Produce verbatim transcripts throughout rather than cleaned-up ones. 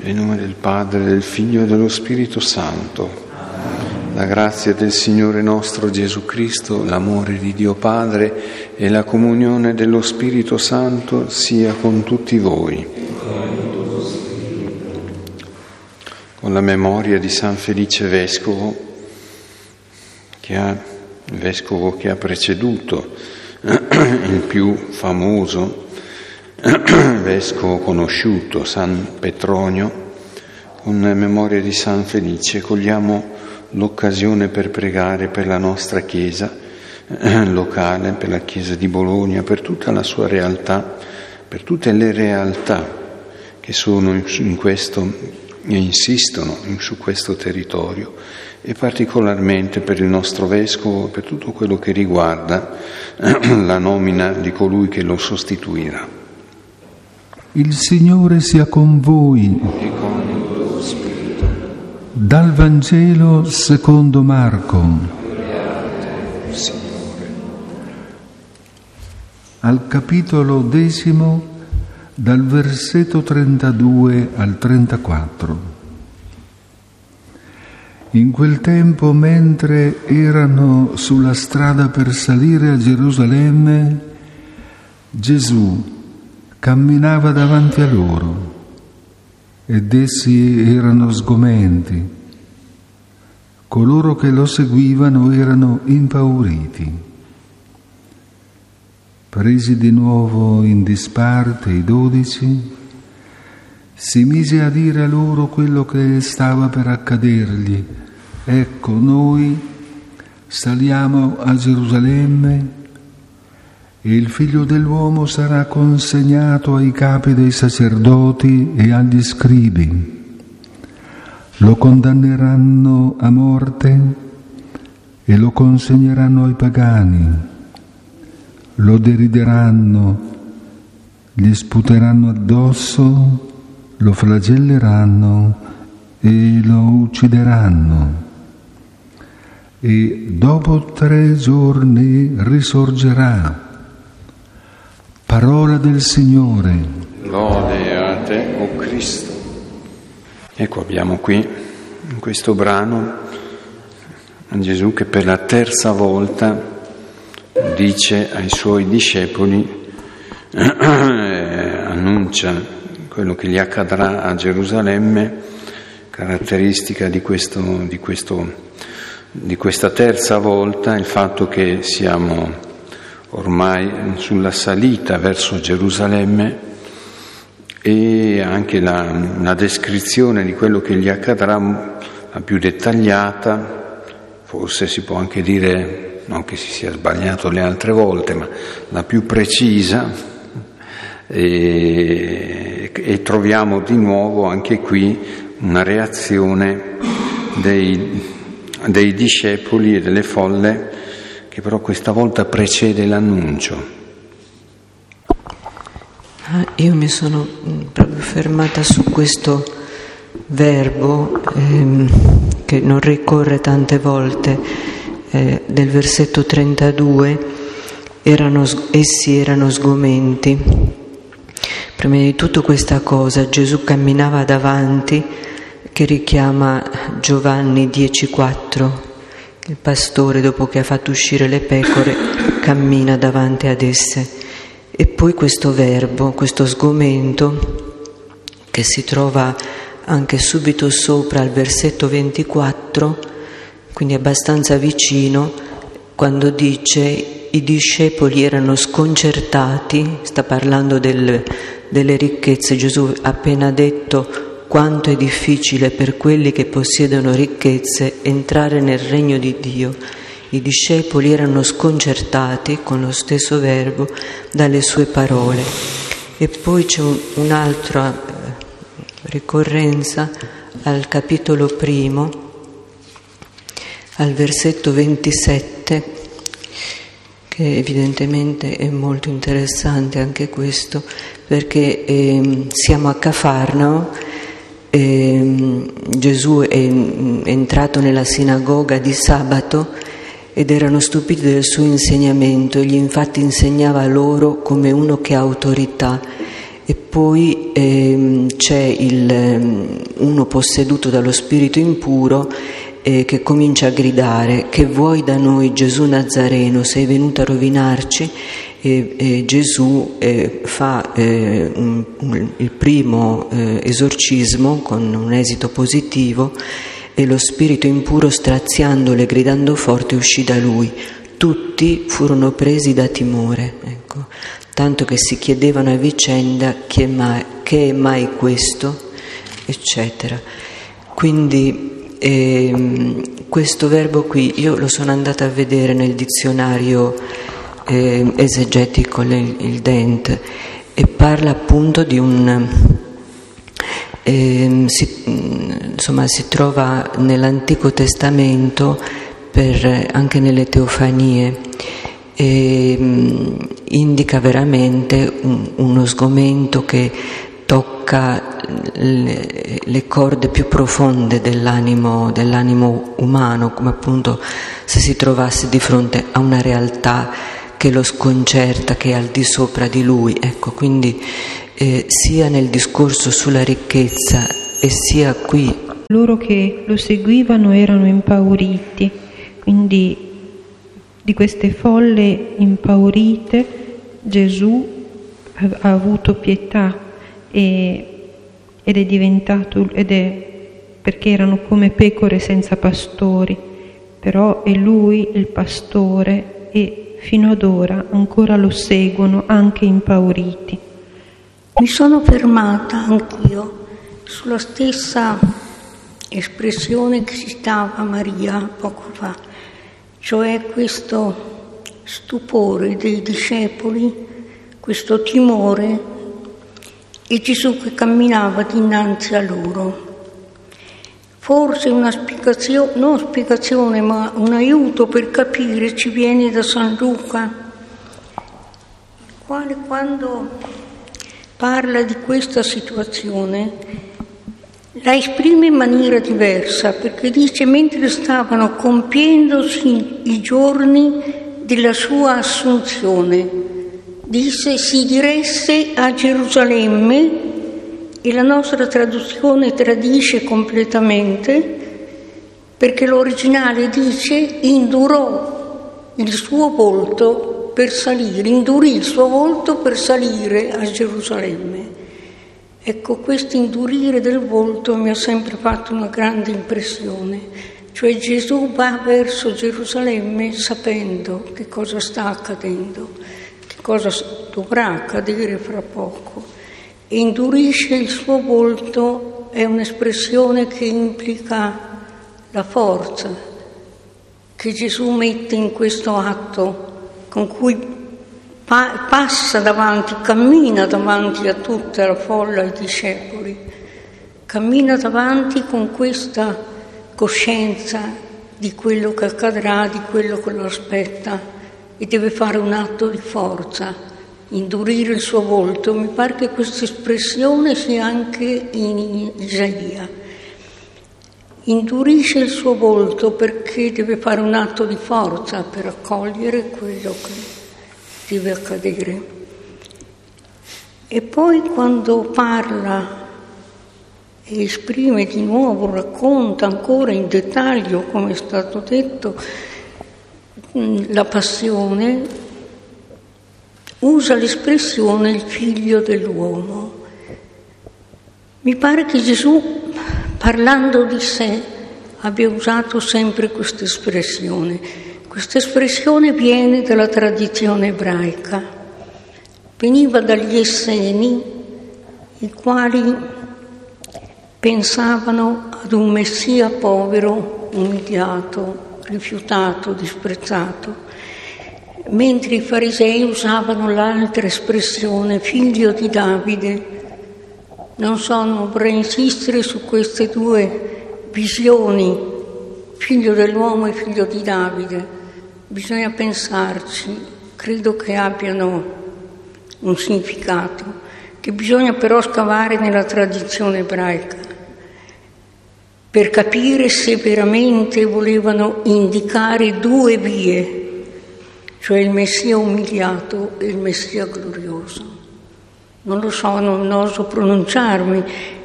Nel nome del Padre, del Figlio e dello Spirito Santo. La grazia del Signore nostro Gesù Cristo, l'amore di Dio Padre e la comunione dello Spirito Santo sia con tutti voi. Con la memoria di San Felice Vescovo, che ha, il Vescovo che ha preceduto il più famoso Vescovo conosciuto, San Petronio, con la memoria di San Felice cogliamo l'occasione per pregare per la nostra Chiesa locale, per la Chiesa di Bologna, per tutta la sua realtà, per tutte le realtà che sono in questo e insistono su questo territorio, e particolarmente per il nostro Vescovo, per tutto quello che riguarda la nomina di colui che lo sostituirà. Il Signore sia con voi. E con il tuo spirito. Dal Vangelo secondo Marco. Signore. Al capitolo decimo, dal versetto trentadue al trentaquattro. In quel tempo, mentre erano sulla strada per salire a Gerusalemme, Gesù camminava davanti a loro ed essi erano sgomenti. Coloro che lo seguivano erano impauriti. Presi di nuovo in disparte i dodici, si mise a dire a loro quello che stava per accadergli. Ecco, noi saliamo a Gerusalemme e il Figlio dell'uomo sarà consegnato ai capi dei sacerdoti e agli scribi. Lo condanneranno a morte e lo consegneranno ai pagani. Lo derideranno, gli sputeranno addosso, lo flagelleranno e lo uccideranno. E dopo tre giorni risorgerà. Parola del Signore. Lode a te, o Cristo. Ecco, abbiamo qui, in questo brano, Gesù che per la terza volta dice ai suoi discepoli, eh, annuncia quello che gli accadrà a Gerusalemme, caratteristica di questo, di questo, di questa terza volta, il fatto che siamo ormai sulla salita verso Gerusalemme, e anche la, la descrizione di quello che gli accadrà, la più dettagliata, forse si può anche dire, non che si sia sbagliato le altre volte, ma la più precisa, e, e troviamo di nuovo anche qui una reazione dei, dei discepoli e delle folle, che però questa volta precede l'annuncio. Ah, io mi sono proprio fermata su questo verbo ehm, che non ricorre tante volte, eh, del versetto trentadue, erano, essi erano sgomenti. Prima di tutto questa cosa, Gesù camminava davanti, che richiama Giovanni dieci quattro. Il pastore, dopo che ha fatto uscire le pecore, cammina davanti ad esse. E poi questo verbo, questo sgomento, che si trova anche subito sopra al versetto ventiquattro, quindi abbastanza vicino, quando dice i discepoli erano sconcertati, sta parlando del, delle ricchezze. Gesù ha appena detto quanto è difficile per quelli che possiedono ricchezze entrare nel regno di Dio. I discepoli erano sconcertati, con lo stesso verbo, dalle sue parole. E poi c'è un, un'altra ricorrenza al capitolo primo, al versetto ventisette, che evidentemente è molto interessante anche questo, perché eh, siamo a Cafarnao. E Gesù è entrato nella sinagoga di sabato ed erano stupiti del suo insegnamento. Egli infatti insegnava loro come uno che ha autorità e poi ehm, c'è il, uno posseduto dallo spirito impuro eh, che comincia a gridare: che vuoi da noi, Gesù Nazareno? Sei venuto a rovinarci? E, e Gesù eh, fa eh, un, un, il primo eh, esorcismo con un esito positivo, e lo spirito impuro, straziandolo e gridando forte, uscì da lui. Tutti furono presi da timore, ecco, tanto che si chiedevano a vicenda: chi è mai, che è mai questo? Eccetera. Quindi ehm, questo verbo qui io lo sono andata a vedere nel dizionario eh, esegetico, il Dent, e parla appunto di un eh, si, insomma si trova nell'Antico Testamento, per, anche nelle teofanie, e mh, indica veramente un, uno sgomento che tocca le, le corde più profonde dell'animo, dell'animo umano, come appunto se si trovasse di fronte a una realtà che lo sconcerta, che è al di sopra di lui. Ecco, quindi eh, sia nel discorso sulla ricchezza e sia qui. Loro che lo seguivano erano impauriti, quindi di queste folle impaurite Gesù ha avuto pietà e, ed è diventato, ed è perché erano come pecore senza pastori, però è lui il pastore e fino ad ora ancora lo seguono anche impauriti. Mi sono fermata anch'io sulla stessa espressione che citava Maria poco fa, cioè questo stupore dei discepoli, questo timore, e Gesù che camminava dinanzi a loro. Forse una spiegazione, non spiegazione, ma un aiuto per capire ci viene da San Luca, il quale quando parla di questa situazione la esprime in maniera diversa, perché dice: mentre stavano compiendosi i giorni della sua assunzione, disse, si diresse a Gerusalemme, e la nostra traduzione tradisce completamente, perché l'originale dice indurò il suo volto per salire, indurì il suo volto per salire a Gerusalemme. Ecco, questo indurire del volto mi ha sempre fatto una grande impressione, cioè Gesù va verso Gerusalemme sapendo che cosa sta accadendo, che cosa dovrà accadere fra poco. E indurisce il suo volto è un'espressione che implica la forza che Gesù mette in questo atto, con cui pa- passa davanti, cammina davanti a tutta la folla, ai discepoli, cammina davanti con questa coscienza di quello che accadrà, di quello che lo aspetta, e deve fare un atto di forza. Indurire il suo volto, mi pare che questa espressione sia anche in Isaia. Indurisce il suo volto perché deve fare un atto di forza per accogliere quello che deve accadere. E poi quando parla e esprime di nuovo, racconta ancora in dettaglio, come è stato detto, la passione, usa l'espressione il figlio dell'uomo. Mi pare che Gesù, parlando di sé, abbia usato sempre questa espressione. Questa espressione viene dalla tradizione ebraica, veniva dagli Esseni, i quali pensavano ad un Messia povero, umiliato, rifiutato, disprezzato, mentre i farisei usavano l'altra espressione, figlio di Davide. Non so, non vorrei insistere su queste due visioni, figlio dell'uomo e figlio di Davide. Bisogna pensarci, credo che abbiano un significato, che bisogna però scavare nella tradizione ebraica, per capire se veramente volevano indicare due vie, cioè il Messia umiliato e il Messia glorioso. non lo so, non, non oso pronunciarmi.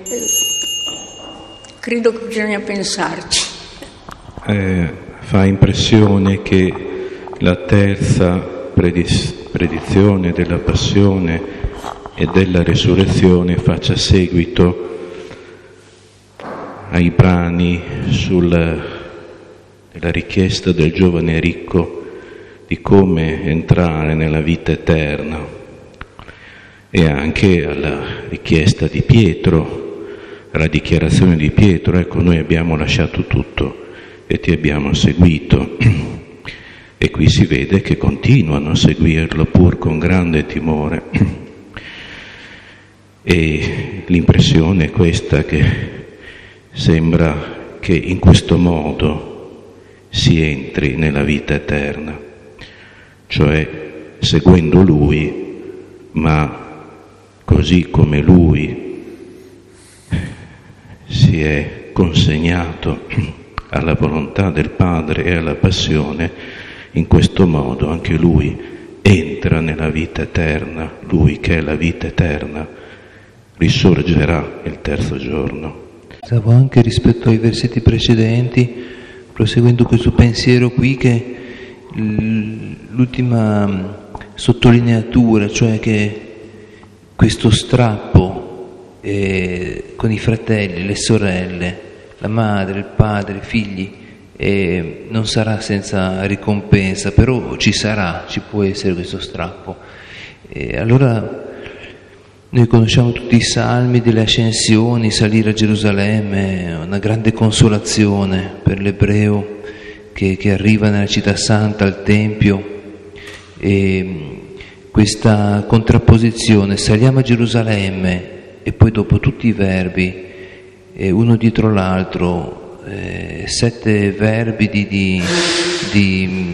Credo che bisogna pensarci. Eh, fa impressione che la terza predis- predizione della passione e della resurrezione faccia seguito ai brani sulla richiesta del giovane ricco di come entrare nella vita eterna e anche alla richiesta di Pietro, alla dichiarazione di Pietro: ecco, noi abbiamo lasciato tutto e ti abbiamo seguito. E qui si vede che continuano a seguirlo pur con grande timore. E l'impressione è questa, che sembra che in questo modo si entri nella vita eterna, cioè seguendo Lui, ma così come Lui si è consegnato alla volontà del Padre e alla passione, in questo modo anche Lui entra nella vita eterna. Lui, che è la vita eterna, risorgerà il terzo giorno. Pensavo anche rispetto ai versetti precedenti, proseguendo questo pensiero qui, che l'ultima sottolineatura, cioè che questo strappo eh, con i fratelli, le sorelle, la madre, il padre, i figli, eh, non sarà senza ricompensa, però ci sarà, ci può essere questo strappo. E allora noi conosciamo tutti i salmi delle ascensioni, salire a Gerusalemme, è una grande consolazione per l'ebreo che, che arriva nella città santa, al Tempio, e questa contrapposizione, saliamo a Gerusalemme, e poi dopo tutti i verbi, eh, uno dietro l'altro, eh, sette verbi di, di, di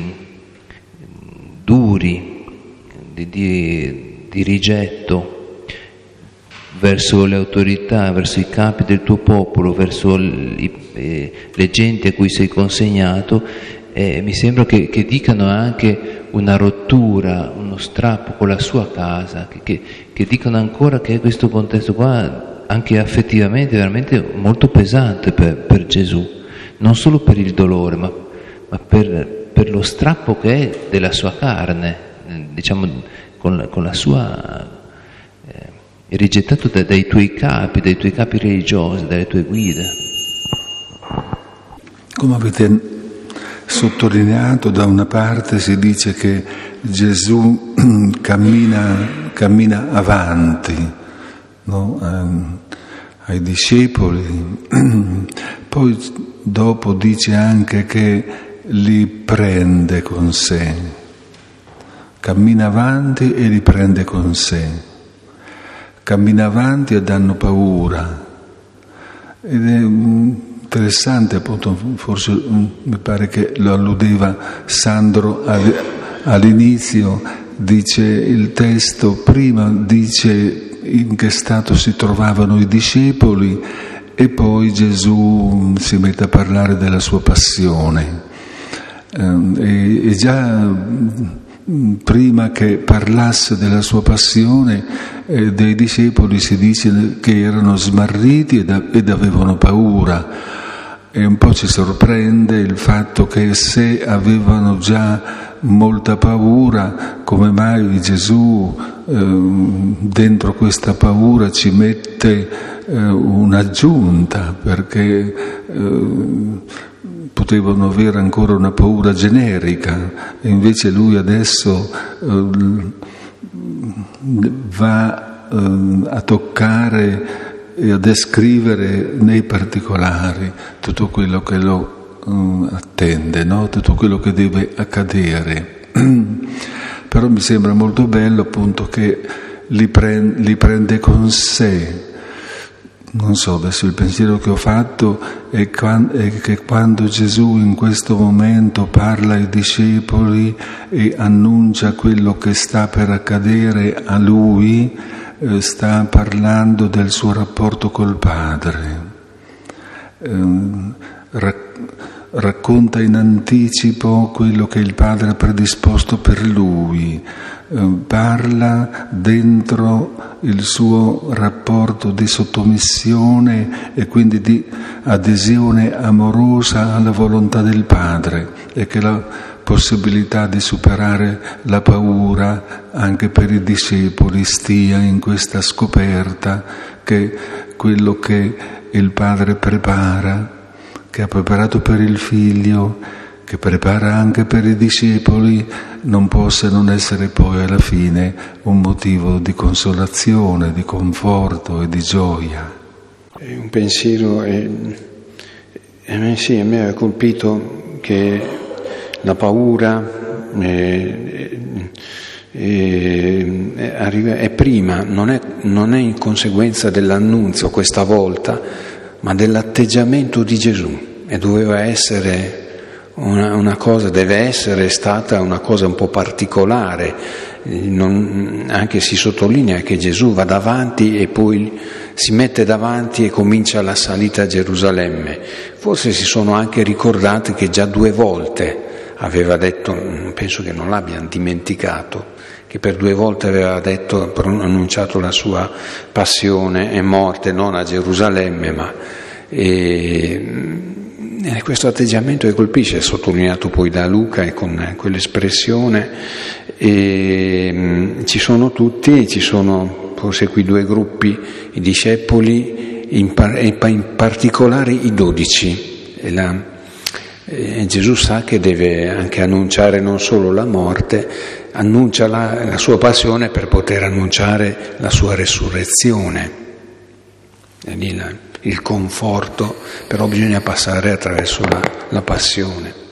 duri, di, di, di rigetto verso le autorità, verso i capi del tuo popolo, verso i, eh, le genti a cui sei consegnato, eh, mi sembra che, che dicano anche una rottura, uno strappo con la sua casa, che, che, che dicano ancora che questo contesto qua anche affettivamente veramente molto pesante per, per Gesù, non solo per il dolore, ma, ma per, per lo strappo che è della sua carne, diciamo con la, con la sua... Eh, rigettato da, dai tuoi capi, dai tuoi capi religiosi, dalle tue guide. Come avete sottolineato, da una parte si dice che Gesù cammina, cammina avanti, no? eh, ai discepoli, poi dopo dice anche che li prende con sé, cammina avanti e li prende con sé. Cammina avanti e danno paura. Ed è interessante, appunto, forse mi pare che lo alludeva Sandro all'inizio, dice il testo, prima dice in che stato si trovavano i discepoli e poi Gesù si mette a parlare della sua passione. E, e già prima che parlasse della sua passione, eh, dei discepoli si dice che erano smarriti ed, ed avevano paura, e un po' ci sorprende il fatto che se avevano già molta paura, come mai Gesù eh, dentro questa paura ci mette eh, un'aggiunta, perché eh, potevano avere ancora una paura generica, e invece lui adesso eh, va eh, a toccare e a descrivere nei particolari tutto quello che lo eh, attende, no? Tutto quello che deve accadere. Però mi sembra molto bello, appunto, che li, pre- li prende con sé. Non so, adesso il pensiero che ho fatto è, quando, è che quando Gesù in questo momento parla ai discepoli e annuncia quello che sta per accadere a lui, eh, sta parlando del suo rapporto col Padre. Eh, ra- racconta in anticipo quello che il Padre ha predisposto per lui, eh, parla dentro il suo rapporto di sottomissione e quindi di adesione amorosa alla volontà del Padre, e che la possibilità di superare la paura anche per i discepoli stia in questa scoperta che quello che il Padre prepara, che ha preparato per il Figlio, che prepara anche per i discepoli, non possa non essere poi alla fine un motivo di consolazione, di conforto e di gioia. È un pensiero, eh, eh, sì, a me ha colpito che la paura eh, eh, arriva, è prima, non è, non è in conseguenza dell'annunzio questa volta, ma dell'atteggiamento di Gesù. E doveva essere una, una cosa, deve essere stata una cosa un po' particolare, non, anche si sottolinea che Gesù va davanti e poi si mette davanti e comincia la salita a Gerusalemme. Forse si sono anche ricordati che già due volte aveva detto, penso che non l'abbiano dimenticato, che per due volte aveva detto, annunciato la sua passione e morte non a Gerusalemme, ma e, e questo atteggiamento che colpisce, è sottolineato poi da Luca e con quell'espressione, e ci sono tutti, ci sono forse qui due gruppi, i discepoli in, par- in particolare i dodici, e la, e Gesù sa che deve anche annunciare non solo la morte, annuncia la, la sua passione per poter annunciare la sua resurrezione. E lì la, il conforto, però bisogna passare attraverso la, la passione.